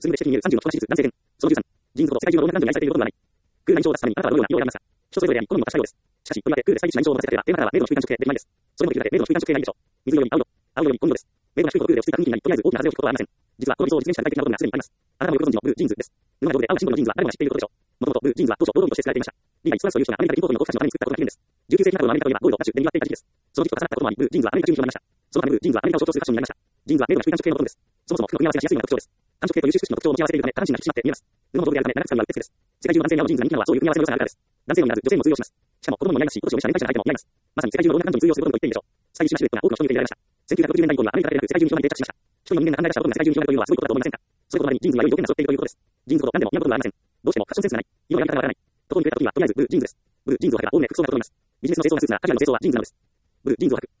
数名で金融30の人手術男性伝。その13、ジーンズほど世界中の老若男女に愛されていることではない。空欄に票を出すためにあなたはどのような要を選びますか。人それぞれであり、好みも多種多様です。しかし、とりわけ空で世界一な印象を持たせた例えば、テーマからは明度の中間色系でないです。それもできるだけ明度の中間色系がいいでしょう。水色に青色、青色に紺色です。明度が低いほど空で落ち着いた雰囲気になり、とりあえず大きな風を引くことはありません。実はこの理想を実現した具体的なことがすでにあります。あなたもよくご存知のブルージーンズです。布が上で青がシンボルのジーンズは誰もが知っていることでしょう。もともとブルージーンズは当初、労働着として使われていました。リーバイ・ストラスという人がアメリカで銀行員の僕たちのために作ったことが起源です。19世紀などのアメリカといえばゴールド、ラッシュで賑わっていた時期です。その時期と重なったこともあり、ブルージーンズはアメリカ中に広まりました。そのためブルージーンズはアメリカを象徴するファッションになりました。ジーンズは明度の中間色系のものです。そもそも服の組み合わせがしやすいのが特徴です。単色系という収縮の特徴を持ち合わせているため、下半身が引き締まって見えます。布も丈夫であるため、長く使うにはうってつけです。世界中の男性に合うジーンズが人気なのはそういう組み合わせの良さがあるからです。男性のみならず女性にも通用します。しかも子供も似合いますし、今年を召した年配者の相手も似合います。まさに世界中の老若男女に通用することと言っていいでしょう。スタイリッシュなシルエットが多くの人に受け入れられました。1960年代以降にはアメリカだけでなく世界中に広まり定着しました。一人の人間が考え出したことが世界中に広がるというのはすごいことだと思いませんか。そういうことなりにジーンズは良い条件が揃っているということです。ジーンズほど何でも似合うことはありません。どうしてもファッションセンスがない。色の選び方がわからない。ところに触れた時にはとりあえずブルージーンズです。ブルージーンズを履けば大目服装が整います。ビジネスの清掃がスーツならキャリアの清掃はジーンズなのです。ブルージーンズを履く。